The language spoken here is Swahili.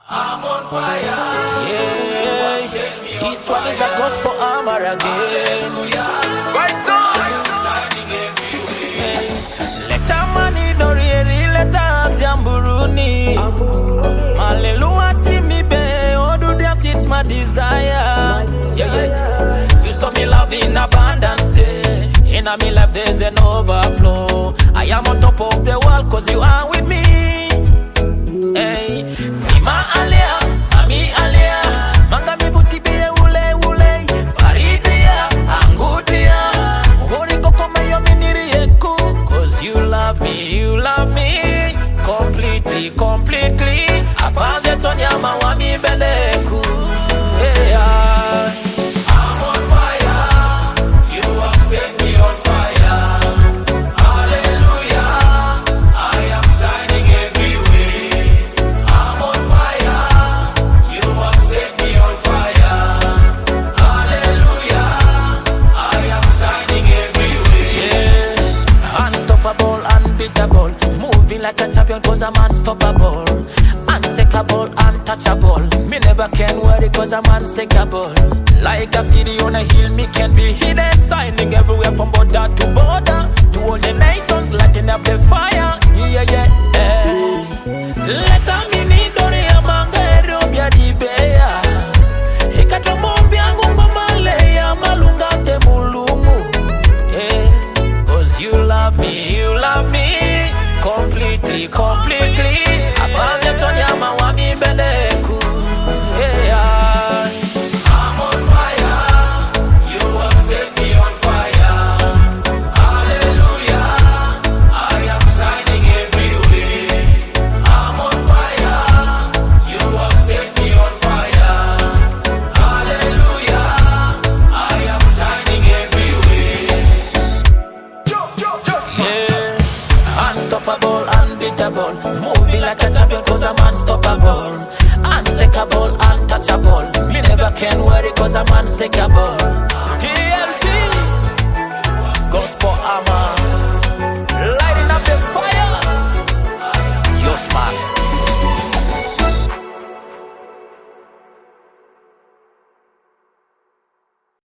I'm on fire. Yeah, this one is a gospel armor again. Right on. Shining everywhere. Leta mani dorieri, leta ziamburuni. Hallelujah, timi be, odu das is my desire. Yeah. You saw me love in abundance. In my life there's an overflow. I am on top of the world cause you are with me. Hey, Mima Alia, Mami Alia, Mangami Puti be ule ule, Paridia, Angudia, Horiko Komayo Minirieku, cause you love me, completely, completely. Afaze Tonya Mawami Beleku. Yeah. I'm on fire. You have set me on fire. Hallelujah. I am shining everywhere. I'm on fire. You have set me on fire. Hallelujah. I am shining everywhere. Yeah. Unstoppable, unbeatable. Moving like a champion cause I'm unstoppable. Unsinkable, untouchable. Me never can worry cause I'm unsinkable. Like a city on a hill, me can be hidden. Signing everywhere from border to border. To all the nations, lighting up the fire. Yeah. Let me need dore amanga erobia dibeya. Hikata mombi angumba maleya malunga te mulumu. Yeah, cause you love me, completely, completely. Apanze Tonya Mawami Beleku. Yeah. I'm on fire. You have set me on fire. Hallelujah. I am shining everywhere. I'm on fire. You have set me on fire. Hallelujah. I am shining everywhere. Yeah. Unstoppable, unbeatable. Moving like a champion cause I'm unstoppable. Unsinkable, untouchable. Me never can worry cause I'm unsinkable. Yeah.